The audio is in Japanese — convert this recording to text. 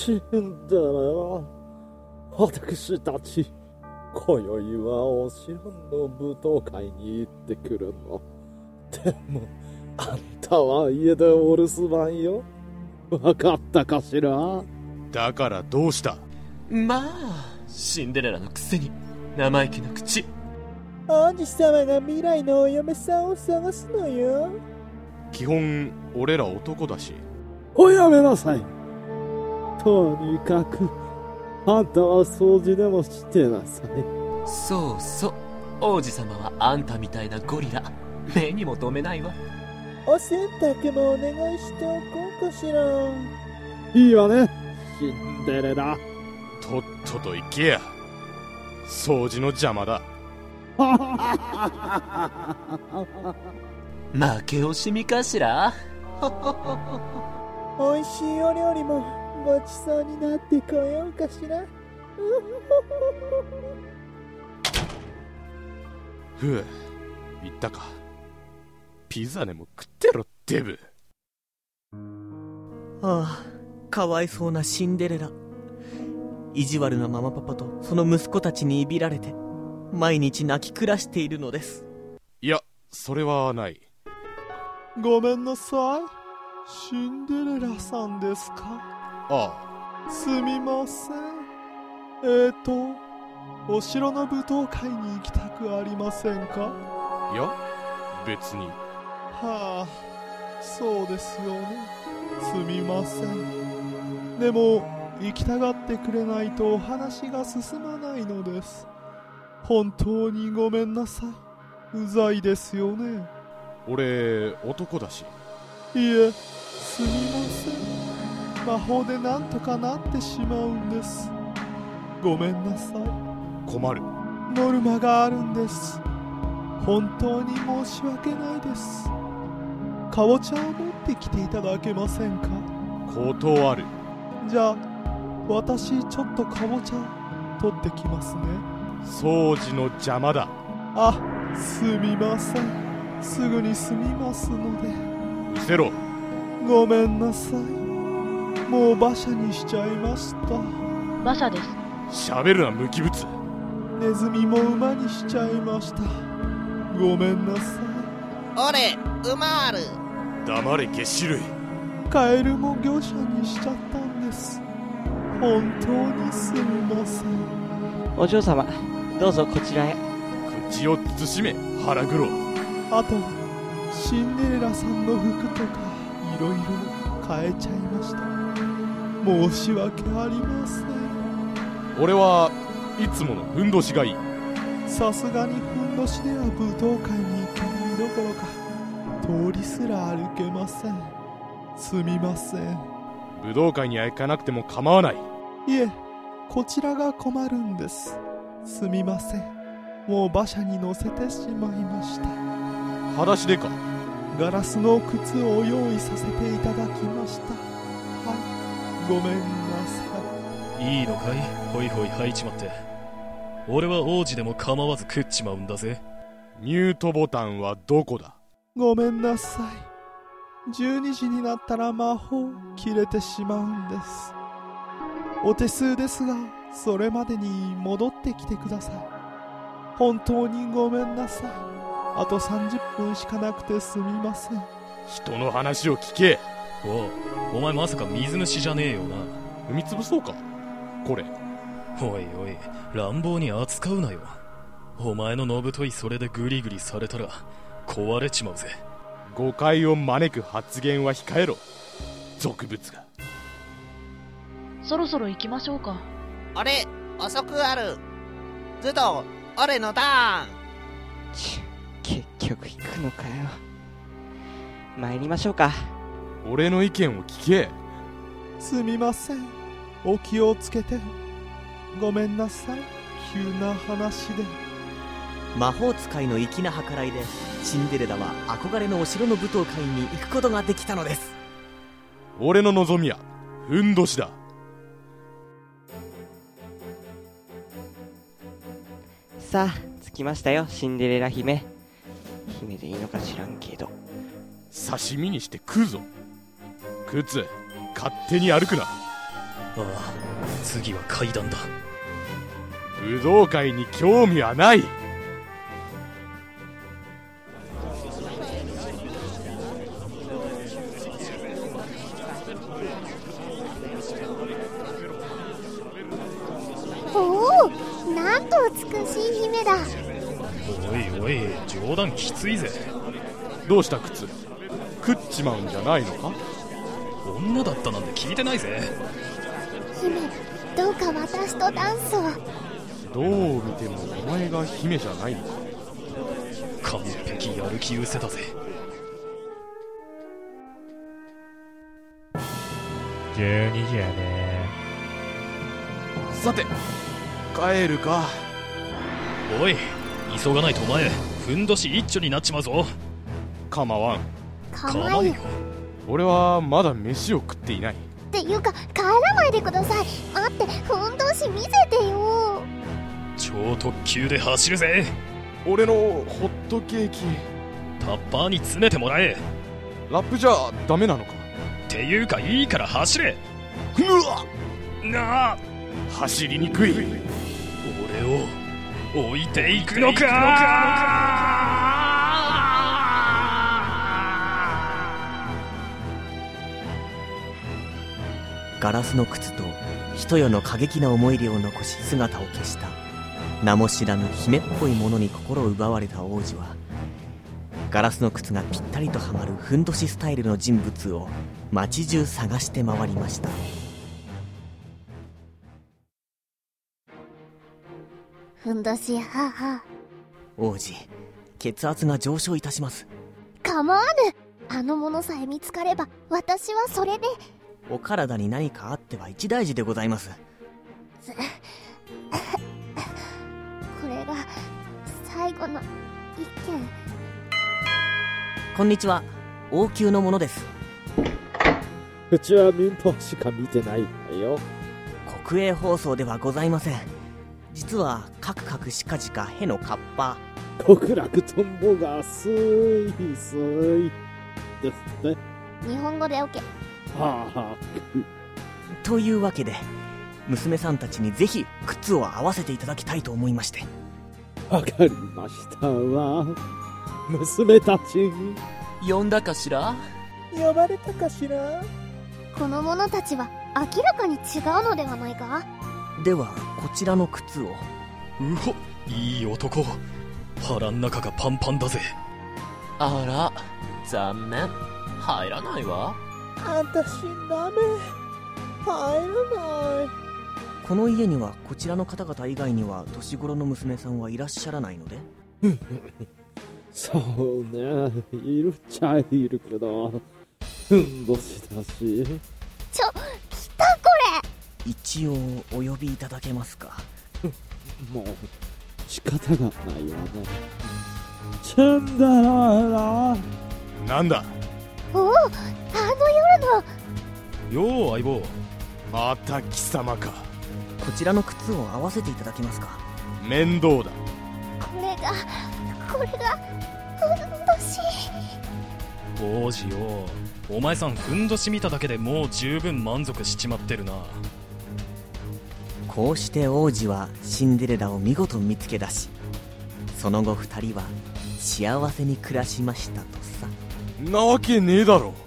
シンデレラ、私たち今宵はお城の舞踏会に行ってくるの。でもあんたは家でお留守番よ。わかったかしら？ だからどうした？ まあシンデレラのくせに生意気な口。 王子様が未来のお嫁さんを探すのよ。 基本俺ら男だし。 おやめなさい。とにかくあんたは掃除でもしてなさい。 そうそう、王子様はあんたみたいなゴリラ目にも留めないわ。 お洗濯もお願いしておこうかしら。 いいわね、シンデレラ。 とっとと行けや。掃除の邪魔だ。 負け惜しみかしら。 おいしいお料理もごちそうになってこようかしら。 ふう、言ったか。ピザでも食ってろデブ。 ああ、かわいそうなシンデレラ。意地悪なママパパとその息子たちにいびられて毎日泣き暮らしているのです。 いや、それはない。 ごめんなさい、シンデレラさんですか？ ああ、すみません。お城の舞踏会に行きたくありませんか？ いや、別に。 はあ、そうですよね。すみません。でも行きたがってくれないと話が進まないのです。本当にごめんなさい。うざいですよね。 俺男だし。 いえ、すみません。魔法でなんとかなってしまうんです。ごめんなさい。 困る。 ノルマがあるんです。本当に申し訳ないです。かぼちゃを持ってきていただけませんか？ 断る。 じゃあ私ちょっとかぼちゃ取ってきますね。 掃除の邪魔だ。 あ、すみません。すぐに済みますので。 うせろ。 ごめんなさい。もう馬車にしちゃいました。 馬車です。 喋るな無機物。 ネズミも馬にしちゃいました。ごめんなさい。 俺、馬ある。 黙れ、げっ歯類。 カエルも業者にしちゃったんです。本当にすみません。 お嬢様、どうぞこちらへ。 口を慎め、腹黒。 あとシンデレラさんの服とかいろいろ変えちゃいました。申し訳ありません。 俺はいつものふんどしがいい。 さすがにふんどしでは舞踏会に行けないどころか通りすら歩けません。すみません。 武道会には行かなくても構わない。 いえ、こちらが困るんです。すみません。もう馬車に乗せてしまいました。 裸足でか？ ガラスの靴を用意させていただきました。はい、ごめんなさい。いいのかい？ホイホイ吐いちまって。俺は王子でも構わず食っちまうんだぜ。 ミュートボタンはどこだ？ ごめんなさい。12時になったら魔法切れてしまうんです。お手数ですが、それまでに戻ってきてください。本当にごめんなさい。あと30分しかなくてすみません。 人の話を聞け。 お前まさか水虫じゃねえよな。 踏みつぶそうかこれ。 おいおい、乱暴に扱うなよ。お前ののぶといそれでグリグリされたら壊れちまうぜ。 誤解を招く発言は控えろ、俗物が。 そろそろ行きましょうか。 俺、遅くある。ズド、俺のターン。 結局行くのかよ。参りましょうか。 俺の意見を聞け。 すみません。お気をつけて。ごめんなさい。急な話で。 魔法使いの粋な計らいでシンデレラは憧れのお城の舞踏会に行くことができたのです。 俺の望みはふんどしだ。 さあ着きましたよ、シンデレラ姫。姫でいいのか知らんけど。 刺身にして食うぞ。靴勝手に歩くな。 ああ、次は階段だ。 武道会に興味はない。 おお、なんと美しい姫だ。 おいおい、冗談きついぜ。 どうした靴、食っちまうんじゃないのか。 女だったなんて聞いてないぜ。 姫、どうか私とダンスを。 どう見てもお前が姫じゃないのか。 完璧やる気失せたぜ。 12時やね。 さて帰るか。 おい、急がないとお前ふんどし一丁になっちまうぞ。 構わん。 構えよ。 俺はまだ飯を食っていない。 っていうか帰らないでください。待って、ふんどし見せてよ。 超特急で走るぜ。 俺のホットケーキタッパーに詰めてもらえ。 ラップじゃダメなのか。 っていうかいいから走れ。 うわっなあ、 走りにくい。 俺を置いていくのか。 ガラスの靴と人よの過激な思い出を残し姿を消した名も知らぬ姫っぽいものに心を奪われた王子は、ガラスの靴がぴったりとはまるふんどしスタイルの人物を街中探して回りました。 ふんどし母。 王子、血圧が上昇いたします。 構わぬ。あのものさえ見つかれば私はそれで。 お体に何かあっては一大事でございます。 これが最後の一件。 こんにちは、王宮の者です。 うちは民放しか見てないわよ。 国営放送ではございません。実はカクカクしかじかへのカッパ極楽とんぼがすいすいですね。 日本語で OK。 はあ、 というわけで娘さんたちにぜひ靴を合わせていただきたいと思いまして。 わかりましたわ。娘たち呼んだかしら。 呼ばれたかしら。 この者たちは明らかに違うのではないか。 ではこちらの靴を。 うほ、いい男。腹ん中がパンパンだぜ。 あら、残念、入らないわ。 あたしダメ、入らない。 この家にはこちらの方々以外には年頃の娘さんはいらっしゃらないので。 そうね、いるっちゃいるけど、ふんどしだし。 来たこれ。 一応お呼びいただけますか。 もう仕方がないわね。チェンダララ。 なんだ。 おお、あの夜の。よう相棒。 また貴様か。 こちらの靴を合わせていただけますか。 面倒だ。 これがふんどし。 王子よ、お前さんふんどし見ただけでもう十分満足しちまってるな。 こうして王子はシンデレラを見事見つけ出し、その後二人は幸せに暮らしましたとさ。 なわけねえだろ。